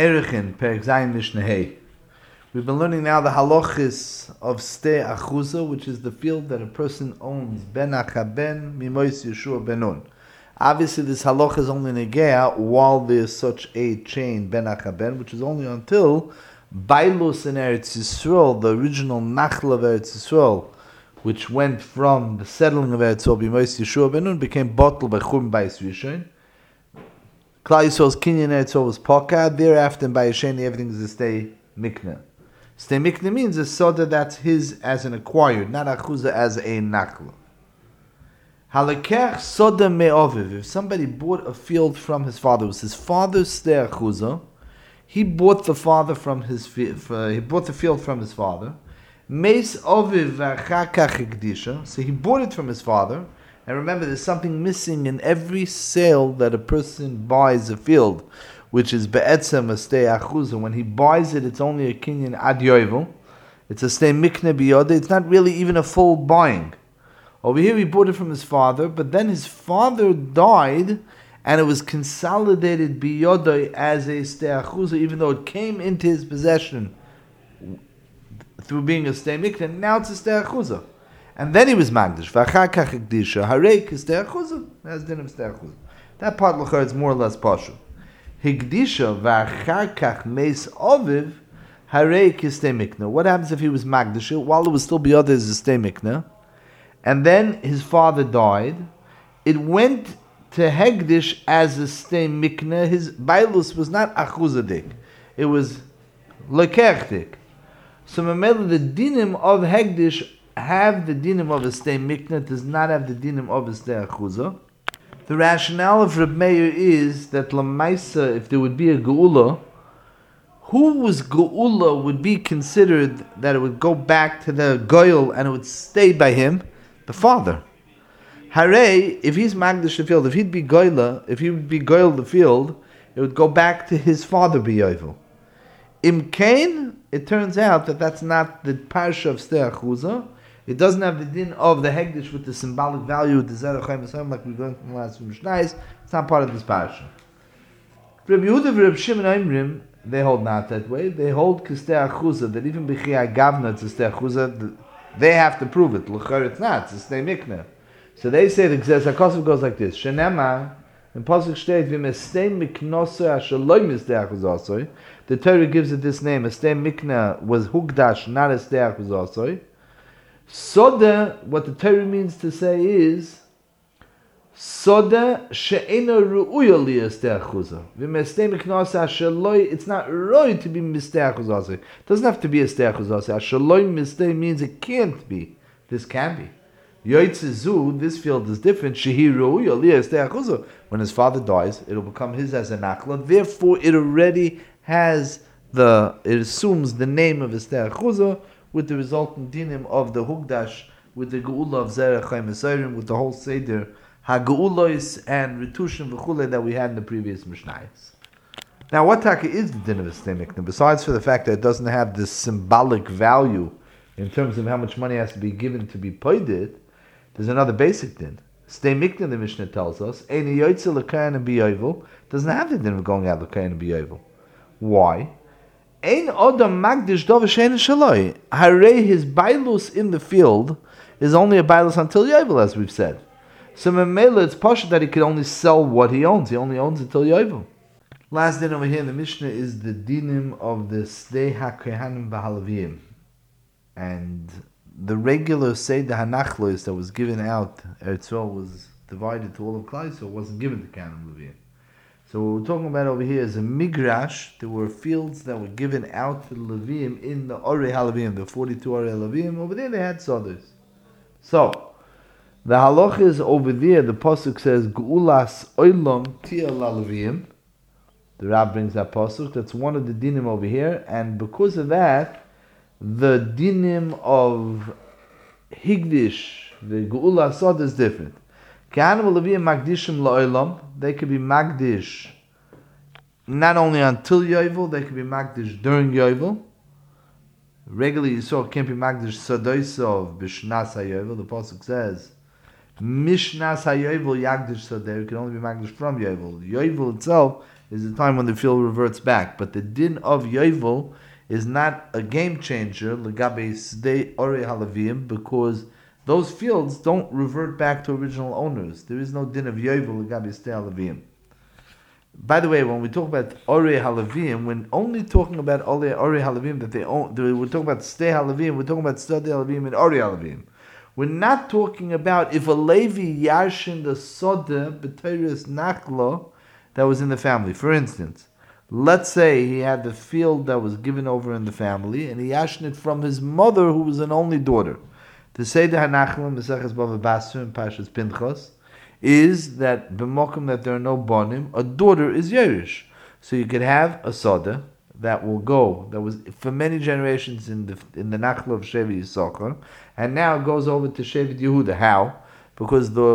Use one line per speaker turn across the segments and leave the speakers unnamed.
Erechin, Perek Zayin Mishnah Hey. We've been learning now the halachis of Stei Achuza, which is the field that a person owns, Ben Achaben, Mimois Yeshua Benun. Obviously, this halach is only negea while there's such a chain, Ben Achaben, which is only until Bailus in Eretz Yisrael, the original Nachla of Eretz Yisrael, which went from the settling of Eretz Yisrael, Mimois Yeshua Benun, became bottled by Chum Bais Rishon. Klal Yisrael's Kinyan Eretz Yisrael was Poka. Thereafter, by Yesheni, everything is a Stei Mikna. Stei Mikna means a soda that's his as an acquired, not Achuza as a Nachla. Halakech soda me'oviv. If somebody bought a field from his father, it was his father's Stei Achuza. He bought the father from his he bought the field from his father. Meis oviv v'achakach hikdisha. So he bought it from his father. And remember, there's something missing in every sale that a person buys a field, which is be'etzem a stei achuza. When he buys it, it's only a kinyan ad yovel. It's a stei mikne biyode. It's not really even a full buying. Over here, he bought it from his father, but then his father died, and it was consolidated biyode as a stei achuza, even though it came into his possession through being a stei mikne. Now it's a stei achuza. And then he was magdish. V'achakach hikdisha. Harek is stei achuza. That's din of stei achuza. That part l'chor is more or less partial. Hikdisha v'achakach meis oviv. Harek is stei mikna. What happens if he was magdish while it was still biyod as a stei mikna, and then his father died? It went to hegdish as a stei mikna. His bailus was not achuzadik. It was lekechdik. So memela the dinim of hegdish have the dinim of a stei mikna, does not have the dinim of a stei achuza. The rationale of Reb Meir is that lamaisa, if there would be a geula, whose geula would be considered that it would go back to the goyel and it would stay by him? The father. Hare, if he's magdish the field, if he would be goyel the field, it would go back to his father b'yovel. Im kain, it turns out that that's not the parsha of stei achuza. It doesn't have the din of the hegdish with the symbolic value of the zerach chaim like we learned from the last few mishnayos. It's not part of this parsha. Reb Yehuda and Reb Shimon Imrim, they hold not that way. They hold k'stei achuza, that even b'chiyah gavna it's a stei achuza. They have to prove it. L'chor it's not. It's a stei mikna. So they say the Gzes HaKosov goes like this: Shenema in pasuk shteit v'mestei miknosa ashaloi mistei achuzasoi. The Torah gives it this name. A stei mikna was hugdash, not a stei achuzasoi. Soda, what the Torah means to say is Soda she'ena ru'uya liya stei achuza. V'mestei miknosa ashaloi. It's not right to be mistei achuzasoi. It doesn't have to be a stei achuzasoi. Ashaloi mistei means it can't be. This can be. Yoitzezu, this field is different. Shehi ru'uya liya stei achuza. When his father dies, it will become his as a nachla. Therefore, it already has it assumes the name of a stei achuza, with the resultant dinim of the hugdash, with the geula of zerach chaim esayrim, with the whole seder hageulois and ritushim v'chule that we had in the previous mishnayos. Now, what taka is the din of a stei mikna? Besides for the fact that it doesn't have this symbolic value in terms of how much money has to be given to be paid, there's another basic din. Stei mikna, the Mishnah tells us, eini yoytze l'kayin and b'yovel, doesn't have the din of going out l'kayin and b'yovel. Why? Ein odam magdish dov shein shaloi. Hare, his bailus in the field is only a bailus until yovel, as we've said. So memela, it's pasha that he can only sell what he owns. He only owns until yovel. Last din over here in the Mishnah is the dinim of the stei hakehanim v'halavim, and the regular seder hanachlos that was given out. Eretz Yisrael was divided to all of Klal Yisrael, wasn't given to Kahanim Levim. So what we're talking about over here is a migrash. There were fields that were given out to the Levim in the Orei HaLevim, the 42 Orei HaLevim. Over there they had sodas. So, the halach is over there, the pasuk says, Geulas oilam tia LaLevim. The Rab brings that pasuk. That's one of the dinim over here. And because of that, the dinim of Higdish, the Geulas Sod is different. Kahanim Levim magdishim la'olam. They could be magdish not only until yovel, they could be magdish during yovel. Regularly, you saw it can't be magdish sadoisov b'shnas hayovel. The pasuk says mishnas hayovel yagdish sader. It can only be magdish from yovel. Yovel itself is the time when the field reverts back. But the din of Yovel is not a game changer, legabe sdei orei halavim, because those fields don't revert back to original owners. There is no din of Yovel legabe sdei halavim. By the way, when we talk about orei halavim, we're only talking about orei halavim that they own. We're talking about sdei halavim. We're talking about sdei halavim and orei halavim. We're not talking about if a Levi yarshin the soda b'teiris nachlo that was in the family. For instance, let's say he had the field that was given over in the family, and he yarshin it from his mother, who was an only daughter. To say the Hanachlim Meseches Bava Basra and Pashas Pinchas is that b'mokum that there are no bonim, a daughter is yerish. So you could have a soda that will go, that was for many generations in the Nachla of Shevi Yisachar, and now it goes over to Shevi Yehuda. How? Because the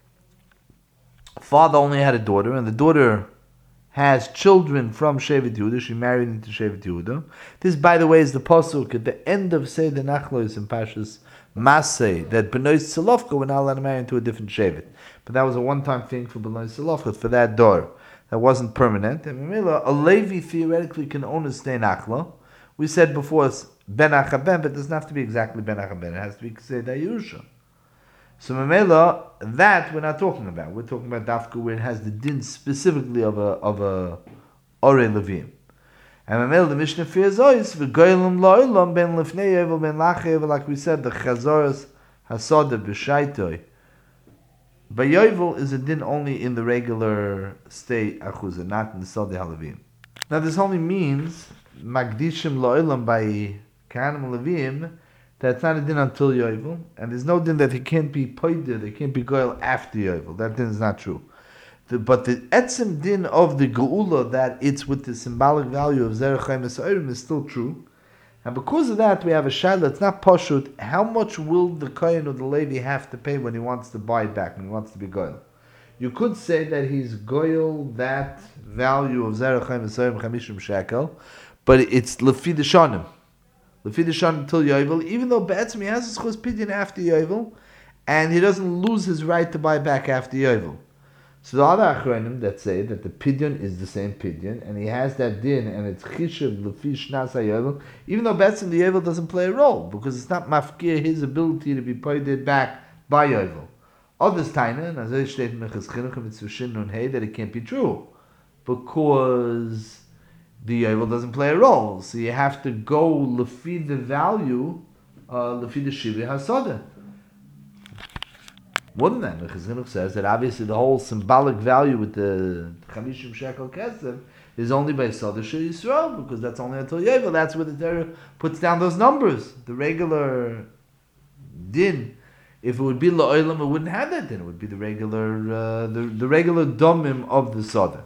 father only had a daughter, and the daughter has children from Shevi Yehuda. She married into Shevi Yehuda. This, by the way, is the pasuk at the end of Seder Nachlos in Pashas Masei, that Benois Tzalofka were not allowed to marry into a different Shevet. But that was a one-time thing for Benois Tzalofka, for that daughter. That wasn't permanent. And a Levi theoretically can own a Sdei Nachla. We said before Ben Achaben, but it doesn't have to be exactly Ben Achaben. It has to be Seder Yerusha. So Mamela, that we're not talking about. We're talking about Dafka where it has the din specifically of a Orei Levim. And Mamela, the Mishnah fears is v'goylam lo'olam ben lifnei yovel ben lachev, like we said, the Chazoras Hasoda b'shaitoi. But Yovel is a din only in the regular state achuzah, not in the Sodei Halavim. Now this only means Magdishim Lo'ilam by Kahanim Levim, that's not a din until Yovel, and there's no din that he can't be poider, they can't be goyal after Yovel. That din is not true. But the etzim din of the Geula, that it's with the symbolic value of Zerach Chaim Esa'orim, is still true. And because of that, we have a shayla. It's not pashut. How much will the kohen or the Levi have to pay when he wants to buy it back, when he wants to be goyal? You could say that he's goyal that value of zerach chaim v'soyim chamishim shekel, but it's lefi deshanim till yovel. Even though be'etzim he has his chus pidyon after yovel, and he doesn't lose his right to buy back after yovel. So the other achronim that say that the pidyon is the same pidyon, and he has that din, and it's chishav lefi shnas hayovel, even though betzim the yovel doesn't play a role, because it's not mafkir his ability to be paid back by yovel. Others taina, and as I state in Mechas Chinuch and Mitzvah Nun Hey, that it can't be true, because the yovel doesn't play a role. So you have to go lefi the value, lefi the shivi hasoda. More than that, Mechas Chinuch says that obviously the whole symbolic value with the Chamishim Shekel Kesef is only by Soda Shir Yisrael, because that's only until Yovel. That's where the Torah puts down those numbers. The regular din, if it would be La'olam, it wouldn't have that din. It would be the regular the regular domim of the Soda.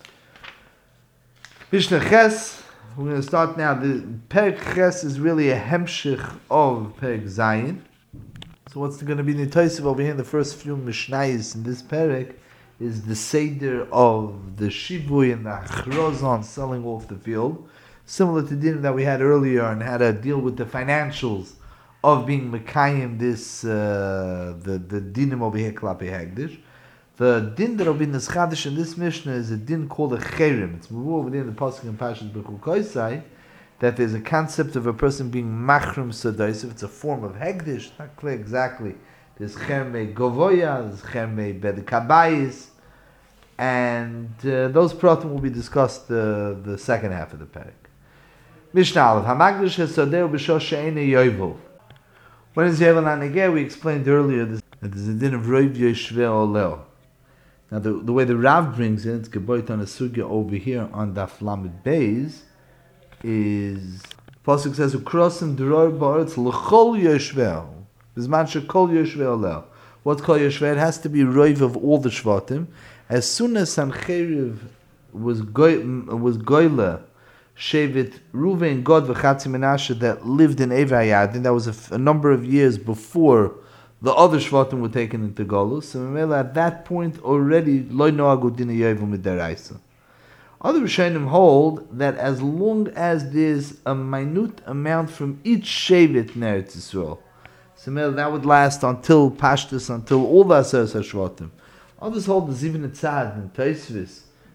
Mishnah Ches, we're going to start now. The Perek Ches is really a hemshich of Perek Zayin. So what's going to be the Tosef over here in the first few Mishnayos in this Perek is the Seder of the Shivui and the Achrozon selling off the field, similar to the din that we had earlier and how to deal with the financials of being Mekayim this, the dinim over here, Klape Hagdish. The din that will be Neschadish in this Mishnah is a din called a Cherim. It's moved over there in the Pasuk and Pashas B'chul Koisai, that there's a concept of a person being machrim sodais. It's a form of hegdish, not clear exactly. There's chermei govoya, there's chermei bedekabayis, and those pratim will be discussed the second half of the parak. Mishnah Aleph, hamagdish hesodeu b'shos she'enei yovel. When is yovel not negeh? We explained earlier that there's a din of roiv yoshveh oleo. Now the way the Rav brings it, it's geboit on a sugya over here on Daf Lamed Beis, is Pasuk says ukrosim dror ba'aretz l'chol yoshveh b'zman shekol yoshveh oleh. What's called yoshveh? It has to be roiv of all the shvatim. As soon as Sancheriv was goyle Shevet Ruvain God v'chatzi Menashe that lived in Eivai Yadin, that was a number of years before the other shvatim were taken into Golus. So at that point already loy noagu din yovel midaraisa. Other Rishonim hold that as long as there's a minute amount from each Shevet in Eretz Yisrael, so that would last until Pashtus, until all the Aseres HaShvatim. Others hold there's even a tzad in Tosfos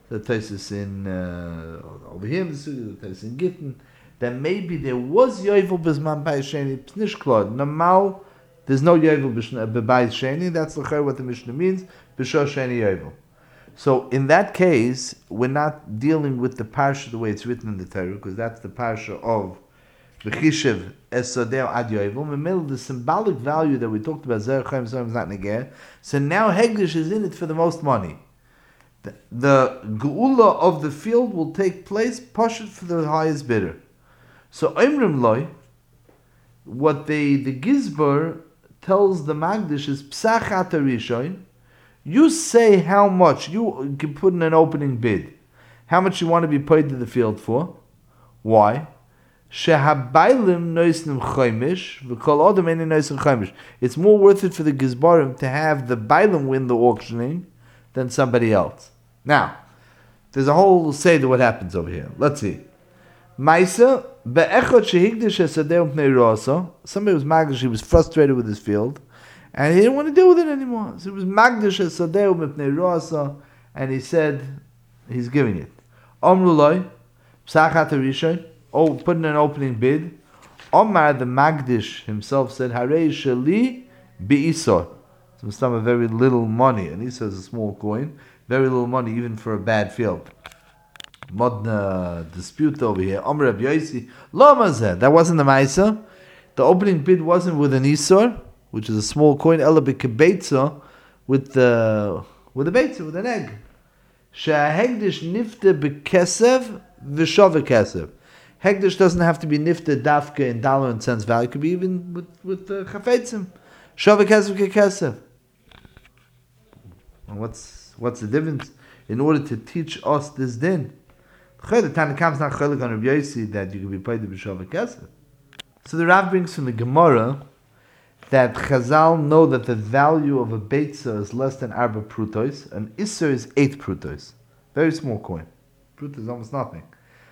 the Taisus in over here in the Sugi, the Taisus in Gittin, that maybe there was Yovel Bisman Bayis Sheni, Pnish Klod. Normal, there's no Yovel Bayis Sheni, that's what the Mishnah means, B'Shor Sheni Yovel. So in that case, we're not dealing with the parsha the way it's written in the Torah, because that's the parsha of V'chishev Esodeo Ad Yovel. Memel, the symbolic value that we talked about, Zer Chaim Zorim is not Negeh. So now Hegdish is in it for the most money. The Geula of the field will take place, Pashut for the highest bidder. So Imrim Loi, what the Gizbar tells the Magdish is Psachat Rishon. You say how much, you can put in an opening bid, how much you want to be paid to the field for. Why? Shehabailim noisnim chaimish, v'kol adam eni noisim chaimish. It's more worth it for the Gizbarim to have the bailim win the auctioning than somebody else. Now, there's a whole say to what happens over here. Let's see. Maisa be'echot shehigdish esadeu pnei rasa. Somebody was magdish, he was frustrated with his field, and he didn't want to deal with it anymore. So he was magdish esadeu pnei rasa, and he said he's giving it. Omru loy psachat rishon. Oh, put in an opening bid. Omar the Magdish himself said, Harei sheli bi'isor. Some of very little money. And Isor is a small coin. Very little money, even for a bad field. Modna dispute over here. Omar Rabbi Yosi, lo mazeh. That wasn't the Maisa. The opening bid wasn't with an Isor, which is a small coin. Ela b'kebeitza, with a beitza, with an egg. She'ahegdish nifte b'kesev v'shove kesev. Hegdish doesn't have to be nifta dafka in dollar and cents value. It could be even with chafetzim. Shove kesef kekesef. And what's the difference? In order to teach us this din, the Tanakham is not chelik on Rabbi Yosi that you can be paid to be shove kesef. So the Rav brings from the Gemara that Chazal know that the value of a beitza is less than arba prutos. An isser is 8 prutos. Very small coin. Prut is almost nothing.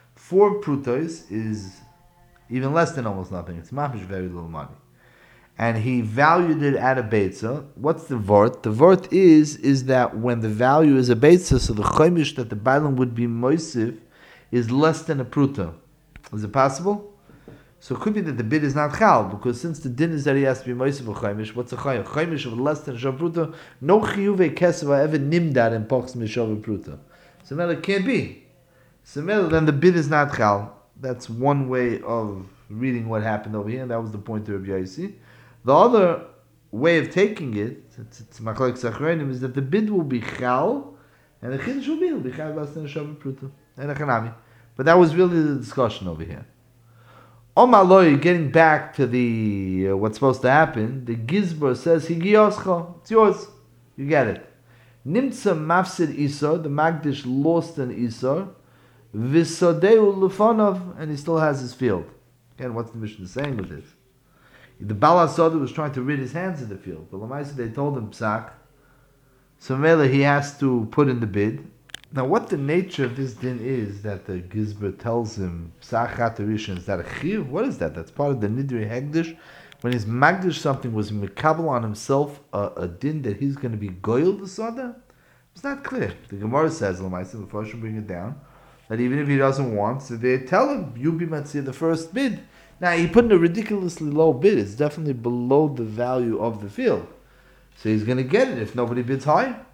4 prutos is even less than almost nothing. It's mamish very little money. And he valued it at a beitza. What's the vort? The vort is that when the value is a beitza, so the chaimish that the bailam would be moisif is less than a pruta. Is it possible? So it could be that the bid is not chal, because since the din is that he has to be moisif or chaimish, what's a chaimish? Chaimish of less than a shav pruta, no chiyuve keseva ever nimdad in pochs mishav pruta. So now it can't be. So then the bid is not chal. That's one way of reading what happened over here, and that was the point of Rabbi Yosi. The other way of taking it, it's machlok sachronim, is that the bid will be chal, and the chiddush will be chal less than a shavu pruta and a chanami. But that was really the discussion over here. Omaloi, getting back to the what's supposed to happen, the Gizbar says higiyoscha, it's yours, you get it. Nimtza mafsid isor, the Magdish lost an isor. V'sodeu lufonov, and he still has his field. Again, what's the Mishnah saying with this? The Baal HaSoda was trying to rid his hands of the field, but Lamaisa they told him psak. So Mela he has to put in the bid. Now, what the nature of this din is that the Gizbar tells him psak chatarishan, is that a chiyuv? What is that? That's part of the Nidri Hegdish. When he's magdish something, was mikabel on himself a din that he's going to be goyel the soda? It's not clear. The Gemara says Lamaisa before I should bring it down, that even if he doesn't want, so they tell him, you be matzir the first bid. Now, he put in a ridiculously low bid. It's definitely below the value of the field. So he's going to get it if nobody bids high.